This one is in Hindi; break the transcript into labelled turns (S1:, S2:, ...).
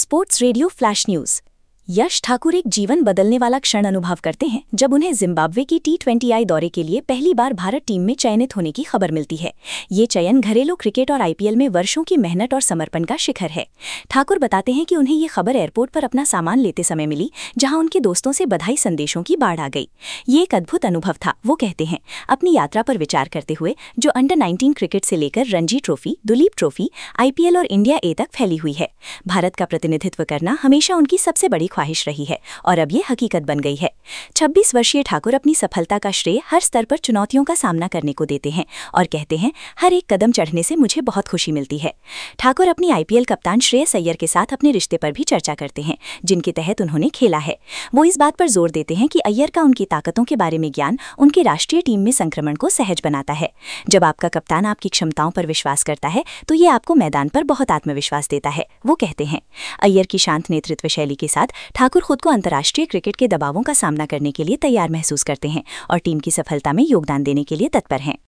S1: Sports radio flash news. Yash Thakur एक जीवन बदलने वाला क्षण अनुभव करते हैं जब उन्हें जिम्बाब्वे की T20I दौरे के लिए पहली बार भारत टीम में चयनित होने की खबर मिलती है। ये चयन घरेलू क्रिकेट और IPL में वर्षों की मेहनत और समर्पण का शिखर है। ठाकुर बताते हैं कि उन्हें ये खबर एयरपोर्ट पर अपना सामान लेते समय मिली, जहां उनके दोस्तों से बधाई संदेशों की बाढ़ आ गई। ये एक अद्भुत अनुभव था, वो कहते हैं। अपनी यात्रा पर विचार करते हुए, जो अंडर-19 क्रिकेट से लेकर Ranji trophy, Duleep trophy, IPL और इंडिया ए तक फैली हुई है, भारत का प्रतिनिधित्व करना हमेशा उनकी सबसे बड़ी ख्वाहिश रही है और अब ये हकीकत बन गई है। 26 वर्षीय ठाकुर अपनी सफलता का श्रेय हर स्तर पर चुनौतियों का सामना करने को देते हैं और कहते हैं, हर एक कदम चढ़ने से मुझे बहुत खुशी मिलती है। ठाकुर अपनी IPL कप्तान श्रेयस अय्यर के साथ अपने रिश्ते पर भी चर्चा करते हैं, जिनके तहत उन्होंने खेला है। वो इस बात पर जोर देते हैं कि अय्यर का उनकी ताकतों के बारे में ज्ञान उनकी राष्ट्रीय टीम में संक्रमण को सहज बनाता है। जब आपका कप्तान आपकी क्षमताओं पर विश्वास करता है तो ये आपको मैदान पर बहुत आत्मविश्वास देता है, वो कहते हैं। अय्यर की शांत नेतृत्व शैली के साथ ठाकुर खुद को अंतर्राष्ट्रीय क्रिकेट के दबावों का सामना करने के लिए तैयार महसूस करते हैं और टीम की सफलता में योगदान देने के लिए तत्पर हैं।